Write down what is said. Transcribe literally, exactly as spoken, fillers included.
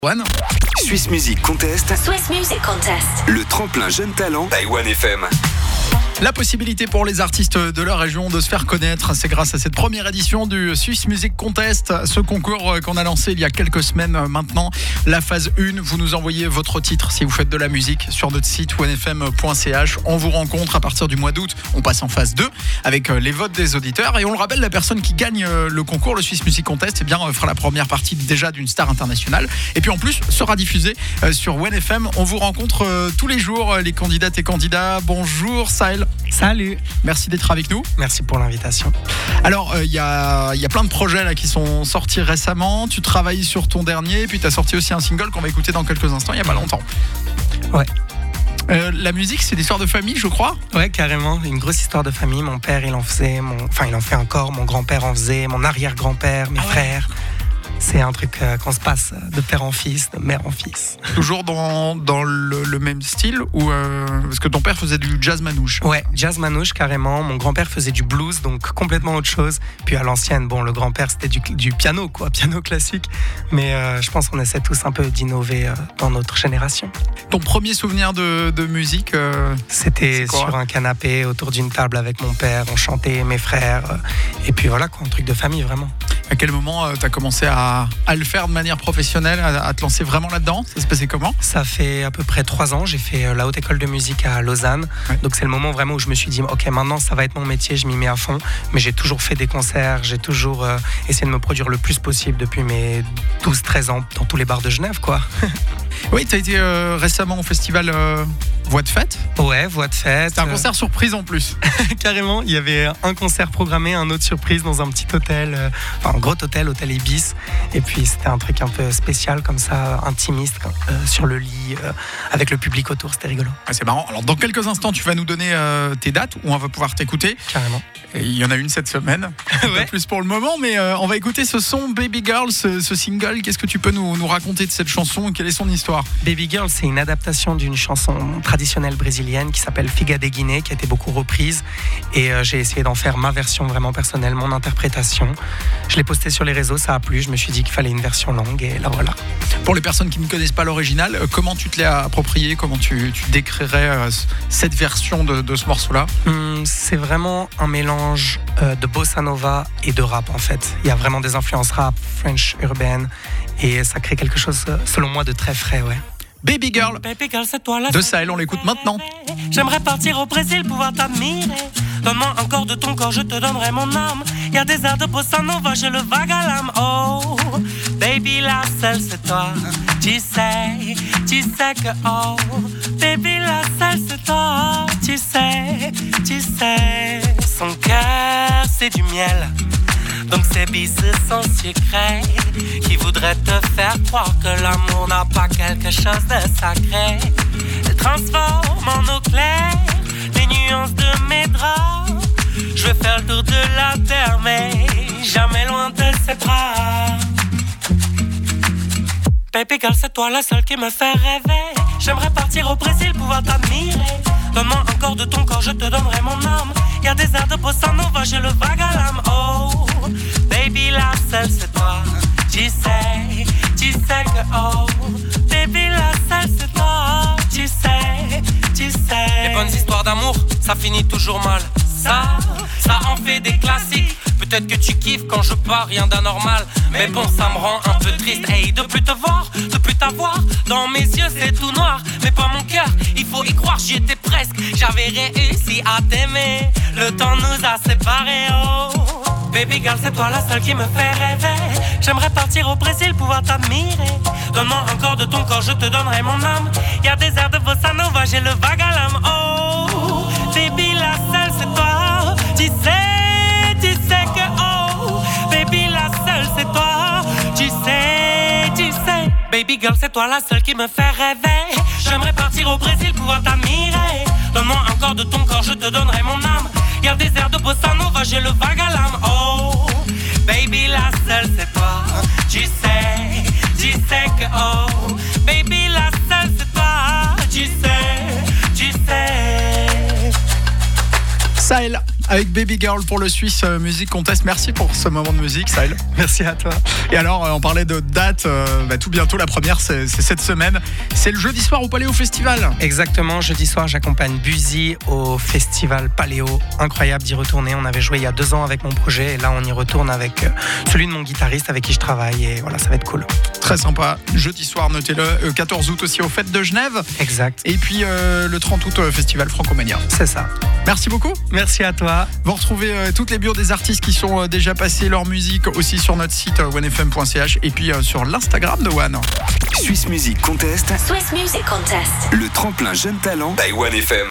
One. Swiss Music Contest. Swiss Music Contest. Le tremplin jeune talent Taïwan F M. La possibilité pour les artistes de leur région de se faire connaître, c'est grâce à cette première édition du Swiss Music Contest, ce concours qu'on a lancé il y a quelques semaines maintenant. La phase un, vous nous envoyez votre titre si vous faites de la musique sur notre site one f m point c h. On vous rencontre à partir du mois d'août. On passe en phase deux avec les votes des auditeurs. Et on le rappelle, la personne qui gagne le concours, le Swiss Music Contest, eh bien, fera la première partie déjà d'une star internationale. Et puis en plus, sera diffusée sur One F M. On vous rencontre tous les jours, les candidates et candidats. Bonjour Sahel. Salut. Merci d'être avec nous. Merci pour l'invitation. Alors, il euh, y, a, y a plein de projets là, qui sont sortis récemment. Tu travailles sur ton dernier, puis tu as sorti aussi un single qu'on va écouter dans quelques instants, il n'y a pas longtemps. Ouais. Euh, la musique, c'est l'histoire de famille, je crois. Ouais, carrément. Une grosse histoire de famille. Mon père, il en faisait. Mon... Enfin, il en fait encore. Mon grand-père en faisait. Mon arrière-grand-père, mes ah ouais. frères. C'est un truc euh, qu'on se passe de père en fils, de mère en fils. Toujours dans, dans le, le même style ou euh, parce que ton père faisait du jazz manouche. Ouais, jazz manouche carrément. Mon grand-père faisait du blues, donc complètement autre chose. Puis à l'ancienne, bon, le grand-père c'était du, du piano, quoi, piano classique. Mais euh, je pense qu'on essaie tous un peu d'innover euh, dans notre génération. Ton premier souvenir de, de musique euh, C'était sur un canapé autour d'une table avec mon père. On chantait, mes frères. Euh, et puis voilà, quoi, un truc de famille vraiment. À quel moment euh, tu as commencé à, à le faire de manière professionnelle, à, à te lancer vraiment là-dedans? Ça se passait comment? Ça fait à peu près trois ans. J'ai fait euh, la haute école de musique à Lausanne. Ouais. Donc c'est le moment vraiment où je me suis dit, ok, maintenant ça va être mon métier, je m'y mets à fond. Mais j'ai toujours fait des concerts, j'ai toujours euh, essayé de me produire le plus possible depuis mes douze treize ans dans tous les bars de Genève, quoi. Oui, tu as été euh, récemment au festival euh, Voix de Fête. Ouais, Voix de Fête. C'était un concert surprise en plus. Carrément, il y avait un concert programmé, un autre surprise dans un petit hôtel, euh, enfin un gros hôtel, hôtel Ibis. Et puis c'était un truc un peu spécial comme ça, intimiste, euh, sur le lit, euh, avec le public autour, c'était rigolo. Ah, c'est marrant. Alors dans quelques instants, tu vas nous donner euh, tes dates où on va pouvoir t'écouter. Carrément. Et il y en a une cette semaine, ouais. Pas plus pour le moment, mais euh, on va écouter ce son Baby Girl, ce, ce single. Qu'est-ce que tu peux nous, nous raconter de cette chanson? Quelle est son histoire? Baby Girl, c'est une adaptation d'une chanson traditionnelle brésilienne qui s'appelle Figa de Guinée, qui a été beaucoup reprise. Et euh, j'ai essayé d'en faire ma version vraiment personnelle, mon interprétation. Je l'ai postée sur les réseaux, ça a plu. Je me suis dit qu'il fallait une version longue et la voilà. Pour les personnes qui ne connaissent pas l'original, comment tu te l'as approprié? Comment tu, tu décrirais euh, cette version de, de ce morceau-là? hum, C'est vraiment un mélange euh, de bossa nova et de rap en fait. Il y a vraiment des influences rap, French, urbaine. Et ça crée quelque chose, selon moi, de très frais, ouais. Baby Girl, Baby girl, c'est toi la de Sahel, on l'écoute maintenant. J'aimerais partir au Brésil, pouvoir t'admirer. Donne-moi encore de ton corps, je te donnerai mon âme. Y a des airs de bossa nova, j'ai le vague à l'âme. Oh, baby, la seule c'est toi. Tu sais, tu sais que oh, baby, la seule c'est toi. Tu sais, tu sais, son cœur c'est du miel. Donc ces bises sont sucrées, qui voudraient te faire croire que l'amour n'a pas quelque chose de sacré. Elle transforme en eau claire les nuances de mes draps. Je vais faire le tour de la terre, mais jamais loin de ses bras. Baby girl, c'est toi la seule qui me fait rêver. J'aimerais partir au Brésil, pouvoir t'admirer. Donne-moi encore de ton corps, je te donnerai mon âme. Y'a des airs de bossa nova, j'ai le vague à l'âme. Oh, baby, la seule c'est toi. Tu sais, tu sais que oh, baby, la seule c'est toi. Tu sais, tu sais. Les bonnes histoires d'amour, ça finit toujours mal. Ça, ça en fait des classiques. Peut-être que tu kiffes quand je pars, rien d'anormal. Mais bon, ça me rend un peu triste. Hey, de plus te voir, de plus t'avoir. Dans mes yeux, c'est tout noir. Mais pas mon cœur, il faut y croire, j'y étais presque. J'avais réussi à t'aimer. Le temps nous a séparés, oh. Baby girl, c'est toi la seule qui me fait rêver. J'aimerais partir au Brésil, pouvoir t'admirer. Donne-moi encore de ton corps, je te donnerai mon âme. Y'a des airs de bossa nova, j'ai le vague à l'âme, oh. Baby, la seule, c'est toi. Tu sais, tu sais que oh, baby, la seule, c'est toi. Tu sais, tu sais. Baby girl, c'est toi la seule qui me fait rêver. J'aimerais partir au Brésil, pouvoir t'admirer. Donne-moi encore de ton corps, je te donnerai mon âme. Y'a des airs de bossa nova, j'ai le vague à l'âme. Oh, baby, la seule, c'est toi. Tu sais, tu sais que oh, baby, la seule, c'est toi. Tu sais, tu sais. Sahel avec Baby Girl pour le Swiss Music Contest. Merci pour ce moment de musique, Sahel. Merci à toi. Et alors, on parlait de date, euh, bah, tout bientôt, la première, c'est, c'est cette semaine. C'est le jeudi soir au Paléo Festival. Exactement, jeudi soir, j'accompagne Buzy au Festival Paléo. Incroyable d'y retourner. On avait joué il y a deux ans avec mon projet et là, on y retourne avec celui de mon guitariste avec qui je travaille. Et voilà, ça va être cool. Très sympa. Jeudi soir, notez-le. Euh, quatorze août aussi aux Fêtes de Genève. Exact. Et puis euh, le trente août, euh, Festival Francomania. C'est ça. Merci beaucoup. Merci à toi. Vous retrouvez euh, toutes les bios des artistes qui sont euh, déjà passés leur musique aussi sur notre site euh, one f m point c h et puis euh, sur l'Instagram de One. Swiss Music Contest. Swiss Music Contest. Le tremplin jeune talent by one F M.